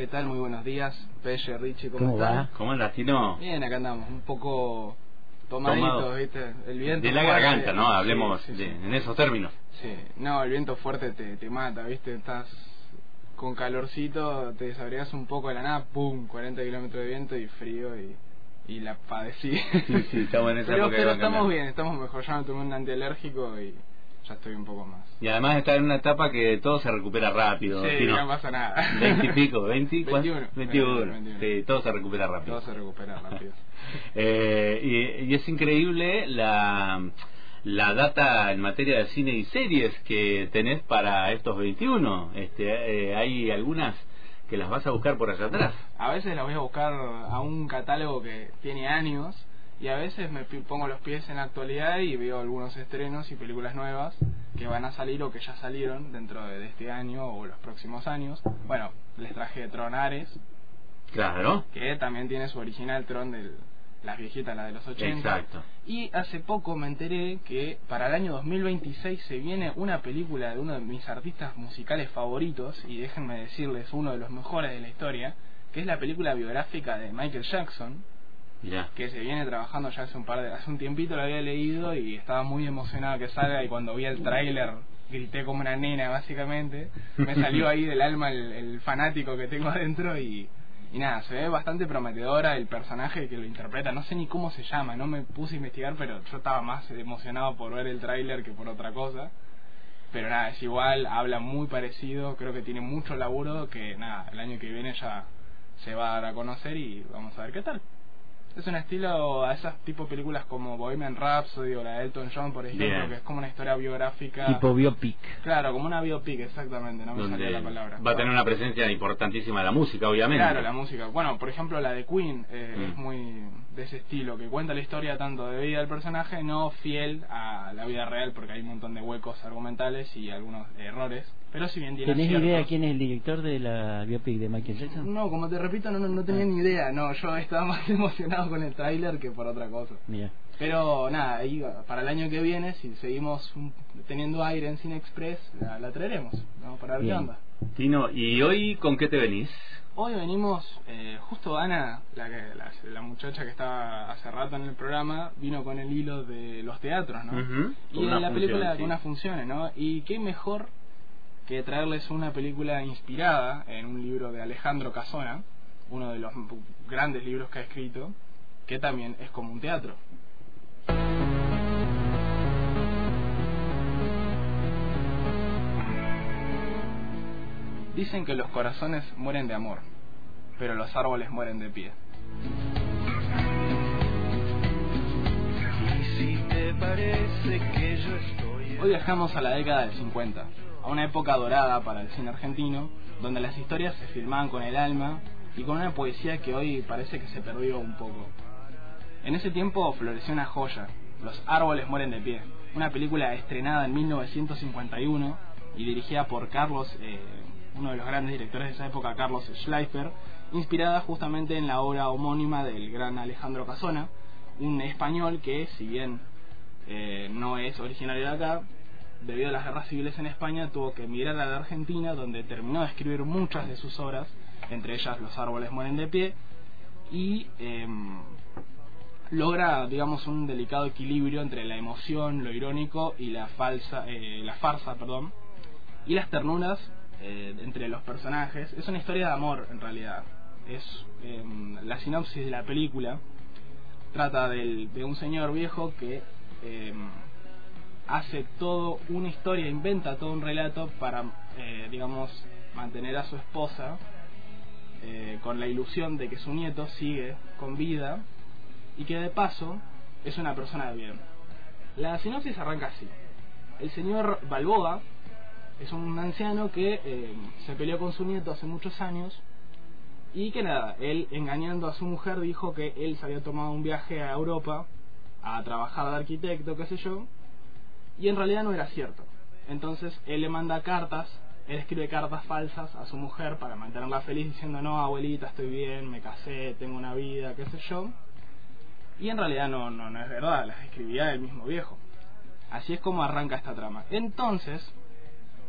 tal? Muy buenos días, Pelle, Richie, ¿cómo ¿Cómo están? va? ¿Cómo andas, Tino? Bien, acá andamos, un poco tomaditos, ¿viste? El viento de la fuerte, garganta, ¿no? Hablemos sí. en esos términos. Sí, no, el viento fuerte te mata, ¿viste? Estás con calorcito, te desabrigas un poco de la nada, pum, 40 kilómetros de viento y frío y la padecí. Sí, estamos en esa época. Pero estamos bien, estamos mejor, ya me tomé un antialérgico y ya estoy un poco más. Y además está en una etapa que todo se recupera rápido. Sí, Tino. no pasa nada. 20 y pico, 20, 21. 21. Sí, todo se recupera rápido. Todo se recupera rápido. Y es increíble la data en materia de cine y series que tenés para estos 21. Hay algunas que las vas a buscar por allá atrás. A veces las voy a buscar a un catálogo que tiene años y a veces me pongo los pies en la actualidad y veo algunos estrenos y películas nuevas que van a salir o que ya salieron dentro de este año o los próximos años. Bueno, les traje Tron Ares. Claro. Que también tiene su original Tron de las viejitas, la de los 80. Exacto. Y hace poco me enteré que para el año 2026 se viene una película de uno de mis artistas musicales favoritos, y déjenme decirles, uno de los mejores de la historia, que es la película biográfica de Michael Jackson. Mirá. Que se viene trabajando ya hace un tiempito, lo había leído y estaba muy emocionado que salga, y cuando vi el tráiler grité como una nena básicamente. Me salió ahí del alma el fanático que tengo adentro y nada, se ve bastante prometedora. El personaje que lo interpreta, no sé ni cómo se llama, no me puse a investigar, pero yo estaba más emocionado por ver el tráiler que por otra cosa. Pero nada, es igual, habla muy parecido, creo que tiene mucho laburo, que nada, el año que viene ya se va a dar a conocer y vamos a ver qué tal. Es un estilo a esas tipo películas como Bohemian Rhapsody o la de Elton John, por ejemplo. Bien. Que es como una historia biográfica. Tipo biopic. Claro, como una biopic, exactamente, no me salía la palabra. Va a tener una presencia importantísima de la música, obviamente. Claro, la música. Bueno, por ejemplo, la de Queen es muy de ese estilo, que cuenta la historia tanto de vida del personaje, no fiel a la vida real, porque hay un montón de huecos argumentales y algunos errores. Pero si bien tiene ¿Tenés idea quién es el director de la biopic de Michael Jackson? No, como te repito, no tenía ni idea. No, yo estaba más emocionado con el tráiler que por otra cosa. Mira. Pero nada, ahí para el año que viene, si seguimos teniendo aire en Cine Express, la traeremos, ¿no? Para ver qué onda. Tino, ¿y hoy con qué te venís? Hoy venimos, justo Ana, la muchacha que estaba hace rato en el programa, vino con el hilo de los teatros, ¿no? Y en la película con unas funciones, ¿no? Y qué mejor que traerles una película inspirada en un libro de Alejandro Casona, uno de los grandes libros que ha escrito, que también es como un teatro. Dicen que los corazones mueren de amor, pero los árboles mueren de pie. Hoy viajamos a la década del 50, a una época dorada para el cine argentino, donde las historias se filmaban con el alma y con una poesía que hoy parece que se perdió un poco. En ese tiempo floreció una joya, Los árboles mueren de pie, una película estrenada en 1951 y dirigida por Carlos, uno de los grandes directores de esa época, Carlos Schleifer, inspirada justamente en la obra homónima del gran Alejandro Casona, un español que, si bien no es originario de acá, debido a las guerras civiles en España tuvo que emigrar a la Argentina, donde terminó de escribir muchas de sus obras, entre ellas Los árboles mueren de pie, y logra, digamos, un delicado equilibrio entre la emoción, lo irónico y la farsa, y las ternuras entre los personajes. Es una historia de amor, en realidad. Es la sinopsis de la película trata de un señor viejo que hace todo una historia, inventa todo un relato para, digamos, mantener a su esposa con la ilusión de que su nieto sigue con vida y que de paso es una persona de bien. La sinopsis arranca así. El señor Balboa es un anciano que se peleó con su nieto hace muchos años y que nada, él, engañando a su mujer, dijo que él se había tomado un viaje a Europa a trabajar de arquitecto, qué sé yo, y en realidad no era cierto. Entonces él le manda cartas, él escribe cartas falsas a su mujer para mantenerla feliz, diciendo: no, abuelita, estoy bien, me casé, tengo una vida, qué sé yo. Y en realidad no es verdad, las escribía el mismo viejo. Así es como arranca esta trama. Entonces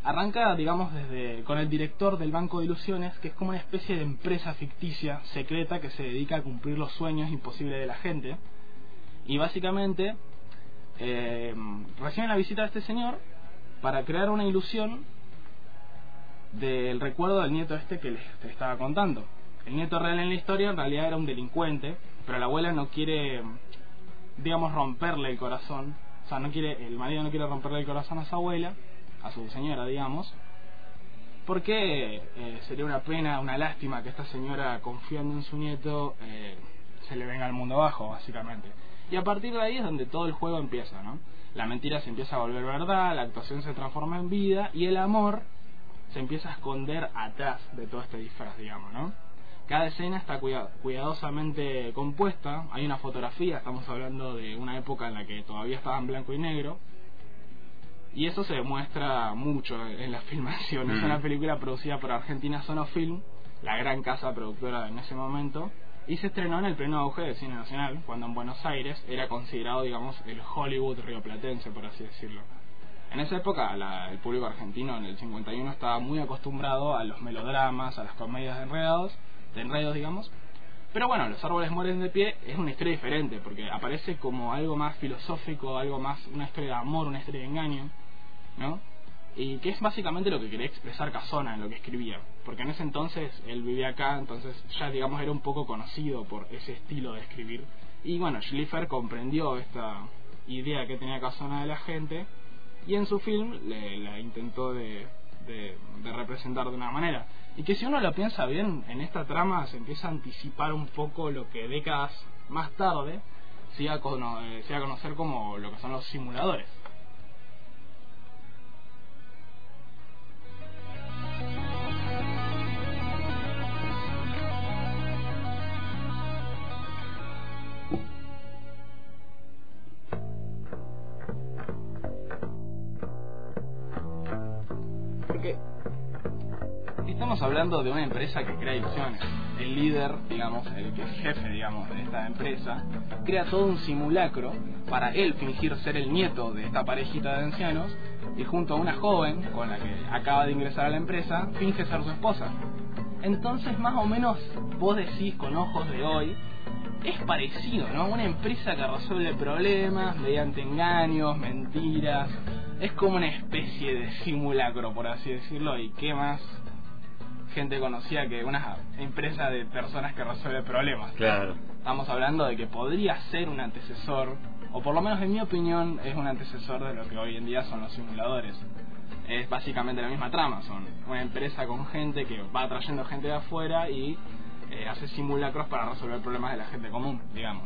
Arranca, digamos, con el director del Banco de Ilusiones, que es como una especie de empresa ficticia, secreta, que se dedica a cumplir los sueños imposibles de la gente. Y básicamente reciben la visita de este señor para crear una ilusión del recuerdo del nieto que les estaba contando. El nieto real en la historia en realidad era un delincuente, pero la abuela no quiere, digamos, romperle el corazón. O sea, el marido no quiere romperle el corazón a su abuela, a su señora, digamos, porque sería una pena, una lástima que esta señora, confiando en su nieto, se le venga al mundo abajo, básicamente. Y a partir de ahí es donde todo el juego empieza, ¿no? La mentira se empieza a volver verdad, la actuación se transforma en vida y el amor se empieza a esconder atrás de todo este disfraz, digamos, ¿no? Cada escena está cuidadosamente compuesta. Hay una fotografía, estamos hablando de una época en la que todavía estaba en blanco y negro, y eso se demuestra mucho en la filmación. Es una película producida por Argentina Sonofilm, la gran casa productora en ese momento, y se estrenó en el pleno auge del cine nacional, cuando en Buenos Aires era considerado, digamos, el Hollywood rioplatense, por así decirlo. En esa época el público argentino en el 51 estaba muy acostumbrado a los melodramas, a las comedias de enredos, digamos. Pero bueno, Los árboles mueren de pie es una historia diferente, porque aparece como algo más filosófico, algo más, una historia de amor, una historia de engaño, ¿no? Y que es básicamente lo que quería expresar Casona en lo que escribía, porque en ese entonces él vivía acá, entonces ya, digamos, era un poco conocido por ese estilo de escribir. Y bueno, Schliefer comprendió esta idea que tenía Casona de la gente, y en su film la intentó de representar de una manera. Y que si uno lo piensa bien, en esta trama se empieza a anticipar un poco lo que décadas más tarde se iba a conocer como lo que son los simuladores. Porque estamos hablando de una empresa que crea ilusiones. El líder, digamos, el que es jefe, digamos, de esta empresa, crea todo un simulacro para él fingir ser el nieto de esta parejita de ancianos, y junto a una joven con la que acaba de ingresar a la empresa, finge ser su esposa. Entonces, más o menos, vos decís con ojos de hoy, es parecido, ¿no? Una empresa que resuelve problemas mediante engaños, mentiras. Es como una especie de simulacro, por así decirlo. Y qué más gente conocida que una empresa de personas que resuelve problemas. Claro. Estamos hablando de que podría ser un antecesor, o por lo menos en mi opinión es un antecesor de lo que hoy en día son los simuladores. Es básicamente la misma trama, son una empresa con gente que va atrayendo gente de afuera y hace simulacros para resolver problemas de la gente común, digamos.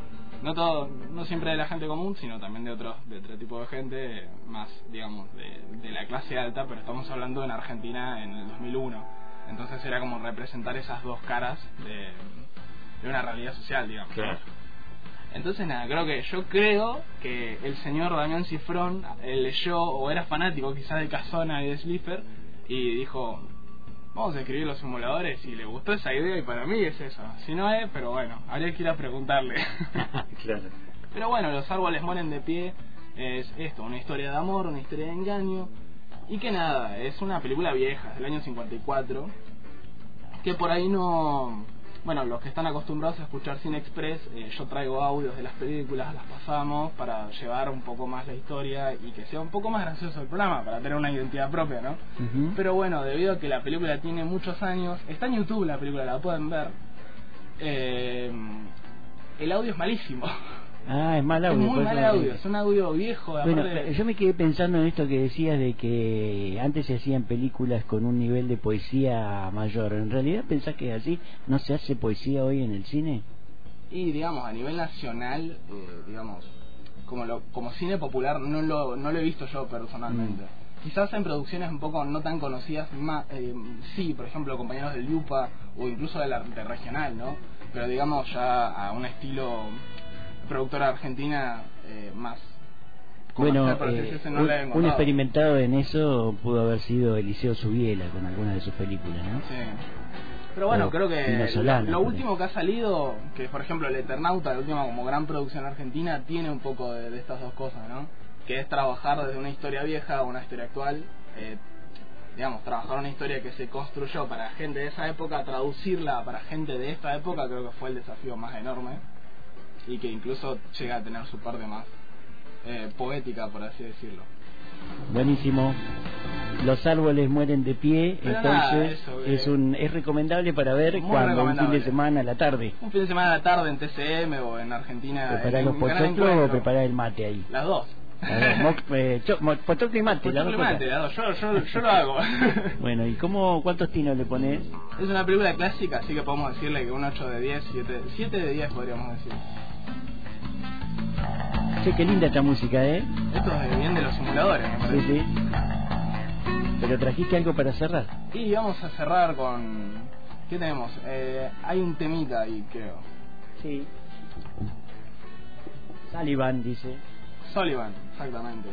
No siempre de la gente común, sino también de otro tipo de gente más, digamos, de la clase alta, pero estamos hablando en Argentina en el 2001. Entonces era como representar esas dos caras de una realidad social, digamos. Claro. Entonces nada, yo creo que el señor Damián Cifrón leyó o era fanático quizás de Casona y de Schliefer y dijo, vamos a escribir los simuladores, y le gustó esa idea, y para mí es eso. Si no es, pero bueno, habría que ir a preguntarle. Claro. Pero bueno, Los árboles mueren de pie es esto, una historia de amor, una historia de engaño, y que nada, es una película vieja, del año 54, que por ahí no... Bueno, los que están acostumbrados a escuchar Cine Express, yo traigo audios de las películas, las pasamos para llevar un poco más la historia y que sea un poco más gracioso el programa, para tener una identidad propia, ¿no? Uh-huh. Pero bueno, debido a que la película tiene muchos años, está en YouTube la película, la pueden ver, el audio es malísimo. Ah, es mal audio. Es muy mal audio, es un audio viejo. Bueno, aparte... yo me quedé pensando en esto que decías de que antes se hacían películas con un nivel de poesía mayor. ¿En realidad pensás que es así? ¿No se hace poesía hoy en el cine? Y digamos, a nivel nacional, digamos, como cine popular no lo he visto yo personalmente. Quizás en producciones un poco no tan conocidas, sí, por ejemplo, compañeros del Yupa o incluso de regional, ¿no? Pero digamos ya a un estilo... productora argentina más bueno, no un experimentado en eso pudo haber sido Eliseo Subiela con algunas de sus películas, ¿no? Sí. Pero bueno, creo que lo último que ha salido, que por ejemplo El Eternauta, la última como gran producción argentina, tiene un poco de estas dos cosas, ¿no? Que es trabajar desde una historia vieja a una historia actual, digamos, trabajar una historia que se construyó para gente de esa época, traducirla para gente de esta época, creo que fue el desafío más enorme, y que incluso llega a tener su parte más poética, por así decirlo. Buenísimo. Los árboles mueren de pie, Pero entonces nada, es recomendable para ver cuando un fin de semana a la tarde. Un fin de semana a la tarde en TCM o en Argentina. ¿Preparar los pochoclos o preparar el mate ahí? Las dos. Pochoclo y mate, las dos. Yo lo hago. Bueno, ¿y cuántos tinos le pones? Es una película clásica, así que podemos decirle que un 8 de 10, 7 de 10 podríamos decir. Che, qué linda esta música, ¿eh? Esto es bien de los simuladores, me parece. Sí. ¿Pero trajiste algo para cerrar? Y vamos a cerrar con... ¿Qué tenemos? Hay un temita ahí, creo. Sí. Sullivan, dice. Sullivan, exactamente.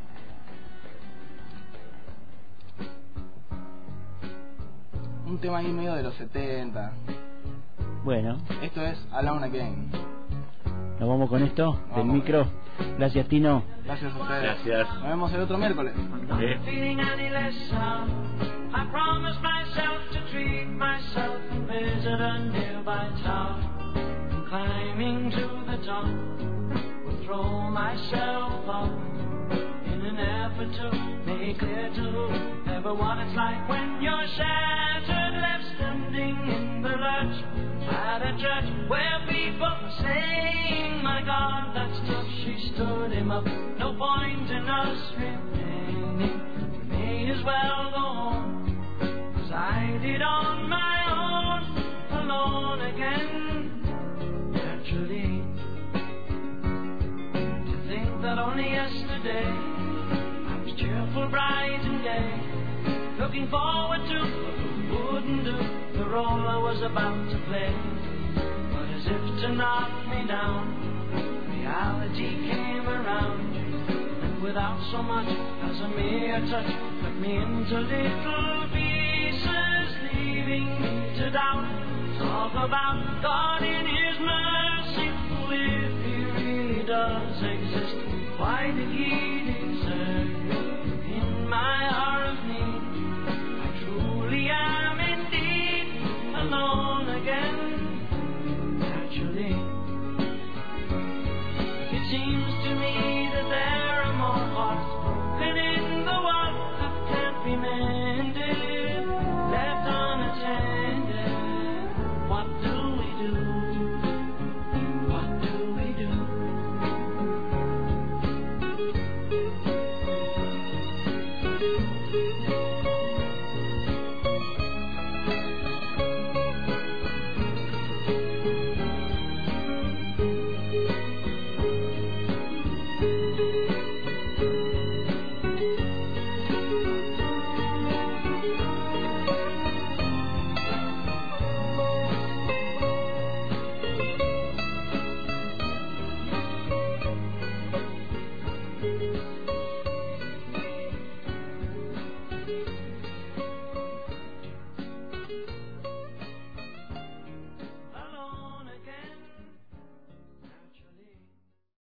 Un tema ahí medio de los 70. Bueno. Esto es Alone Again. ¿Nos vamos con esto? Del micro. Gracias, Tino. Gracias a ustedes. Gracias. Nos vemos el otro miércoles. I promised myself to treat myself and visit a nearby town. And climbing to the top, will throw myself up in an effort to make clear to everyone it's like when you're shattered, left standing in the lurch at a church where people are saying, my God, that's tough. She stood him up. No point in us remaining. We may as well go home. I did on my own, alone again, naturally. To think that only yesterday I was cheerful, bright and gay, looking forward to what wouldn't do the role I was about to play. But as if to knock me down, reality came around, and without so much as a mere touch, cut me into little pieces, leaving me to doubt. Talk about God in His mercy, if He really does exist, why did He